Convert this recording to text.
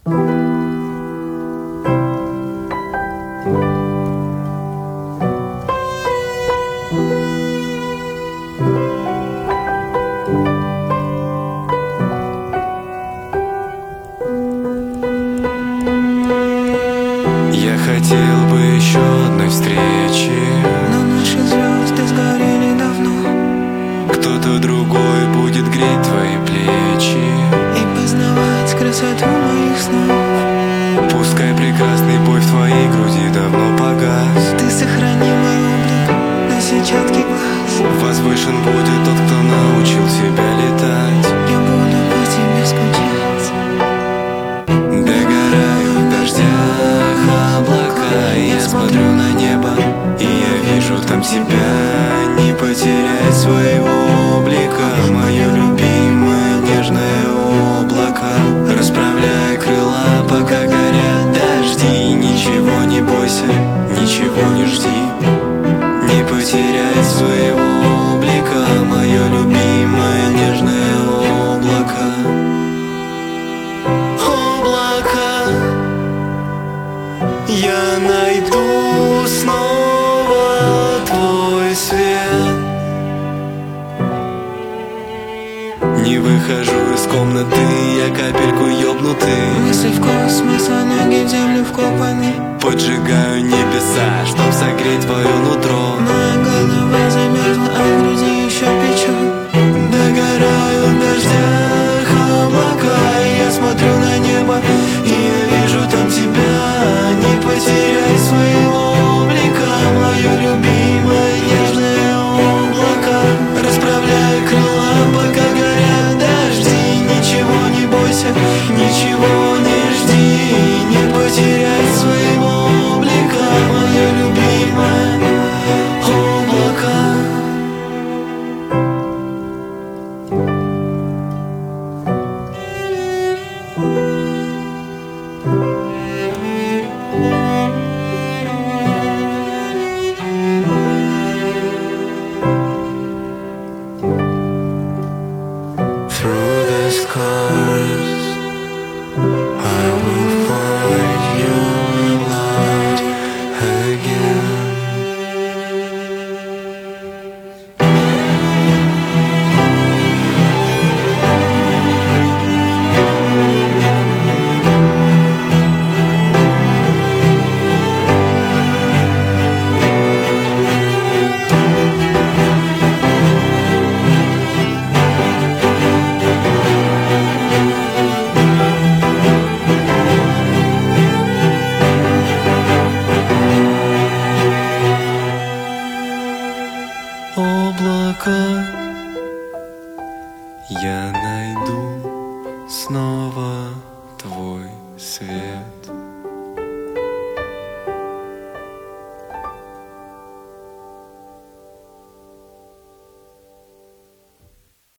Я хотел бы еще одной встречи, но наши звезды сгорели давно. кто-то другой будет греть твои плечи И познавать красоту моих снов. Пускай прекрасный бой в твоей груди давно погас. Ты сохрани мой облик на сетчатке глаз. Возвышен будет тот, кто научил себя летать. Я буду по тебе скучать. Догораю в дождях облака, я смотрю на небо, и я вижу там тебя. Не потерять своего облика, мое любимое нежное облако. Расправляй крыла, пока горят дожди. Ничего не бойся, ничего не жди. Не потерять своего облика, мое любимое нежное облако. Облако, я найду снова твой свет. Не выхожу из комнаты, я капельку ёбнутый. Мысли в космос, а ноги в землю вкопаны. Поджигаю небеса, чтоб согреть твое нутро. Моя голова замерзла, а в груди еще печет. Догораю в дождях облака, я смотрю на небо, и я вижу там тебя. Не потеряй своего облика, мое любимое нежное облако. Расправляй крыла, пока горят дожди. Ничего не бойся, ничего не жди. Не потеряй своего облика, мое любимое облако. Through the scars, I will find your light again. Облако, я найду снова твой свет.